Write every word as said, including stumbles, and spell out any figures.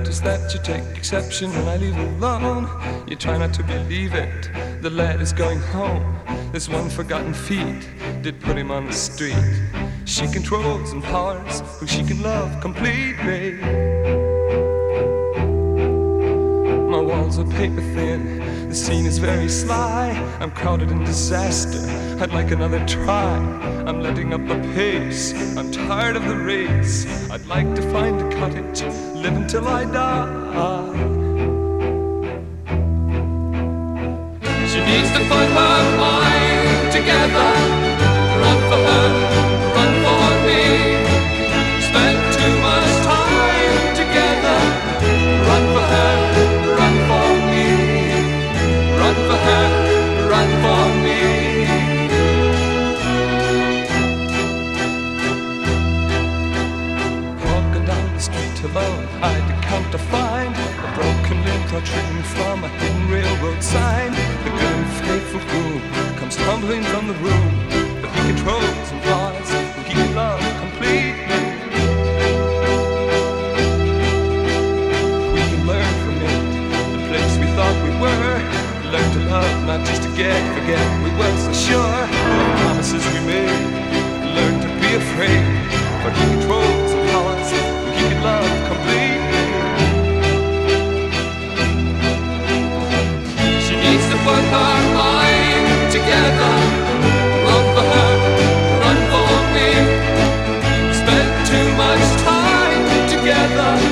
notice that you take exception when I leave alone. You try not to believe it, the lad is going home. This one forgotten feat did put him on the street. She controls and powers who she can love completely. My walls are paper thin, the scene is very sly. I'm crowded in disaster, I'd like another try. I'm letting up the pace, I'm tired of the race. I'd like to find a cottage, live until I die. She needs to put her mind together. Run for her, run for me. Spend too much time together. Run for her, run for me. Run for her, run for me. Walking down the street alone, I'd count to find a broken limb protruding from a hidden railroad sign. The good and faithful groom comes tumbling from the room, but he controls and flaws who he can love completely. We can learn from it, the place we thought we were. Learn to love, not just to get, forget we were so sure. The promises we made, learn to be afraid, for he controls and flaws who he can love completely. She needs to put her mind together. Run for her, run for me. Spend too much time together.